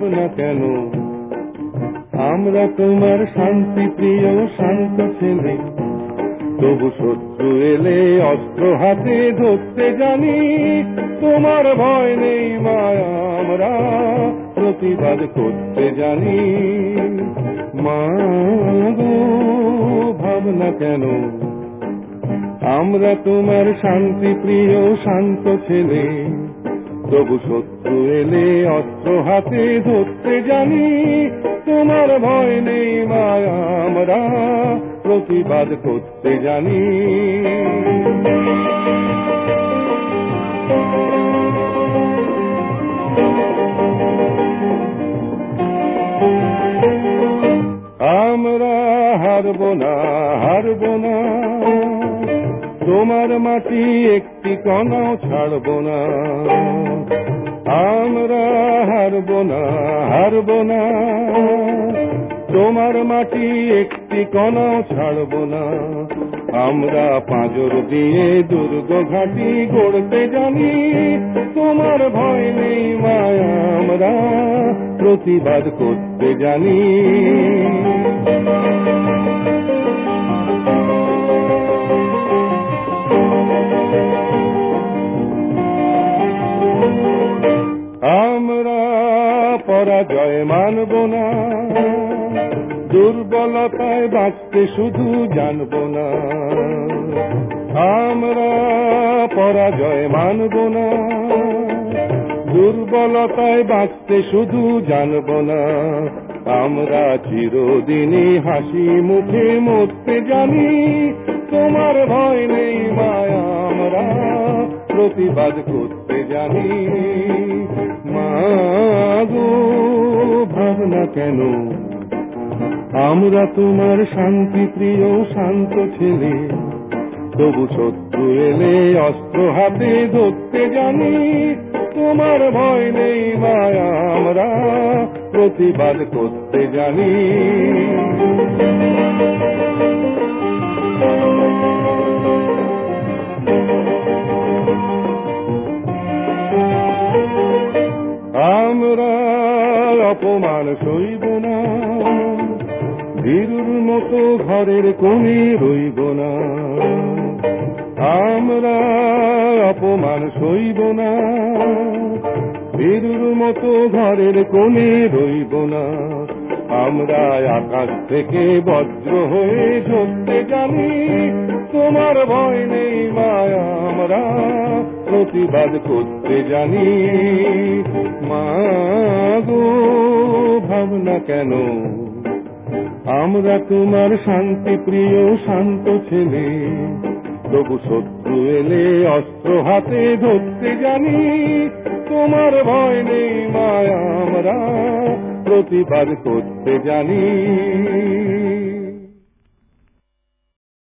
ভাবনা কেন? আমরা তোমার শান্তি প্রিয় শান্ত ছেলে, তবু শত্রু এলে অস্ত্র হাতে ধরতে জানি। তোমার ভয় নেই মায়া, আমরা প্রতিবাদ করতে জানি। মা গো ভাবনা কেন? আমরা তোমার শান্তি প্রিয় শান্ত ছেলে, তবু শত্রু এলে অস্ত্র হাতে ধরতে জানি। তোমার ভয় নেই মায়া, আমরা প্রতিবাদ করতে জানি। আমরা হারব না, হারব না, তোমার মাটি একটি কণাও ছাড়ব না। আমরা হারব না, হারব না, তোমার মাটি একটি কণাও ছাড়ব না। আমরা পাঁজর দিয়ে দুর্গ ঘাঁটি গড়তে জানি। তোমার ভয় নেই মায়া, আমরা প্রতিবাদ করতে জানি। আমরা পরাজয় মানব না, দুর্বলতায় বাঁচতে শুধু জানব না। আমরা পরাজয় মানব না, দুর্বলতায় বাঁচতে শুধু জানব না। আমরা চিরদিনই হাসি মুখে মরতে জানি। তোমার ভয় নেই মায়া, আমরা প্রতিবাদ করতে জানি। মা গো ভাবনা কেন? আমরা তোমার শান্তি প্রিয় শান্ত ছেলে, তবু শত্রু এলে অস্ত্র হাতে ধরতে জানি। তোমার ভয় নেই মায়া, আমরা প্রতিবাদ করতে জানি। আমরা অপমান সইব না, ভীরুর মতো ঘরের কোণে রইব না। আমরা অপমান সইব না, ভীরুর মতো ঘরের কোণে রইব না। আমরা আকাশ থেকে বজ্র হয়ে ঝরতে জানি। তোমার ভয় নেই মায়া, আমরা প্রতিবাদ করতে জানি। মা গো ভাবনা কেন? আমরা তোমার শান্তি প্রিয় শান্ত ছেলে, তবু শত্রু এলে অস্ত্র হাতে ধরতে জানি। তোমার ভয় নেই মায়া, আমরা প্রতিবাদ করতে জানি।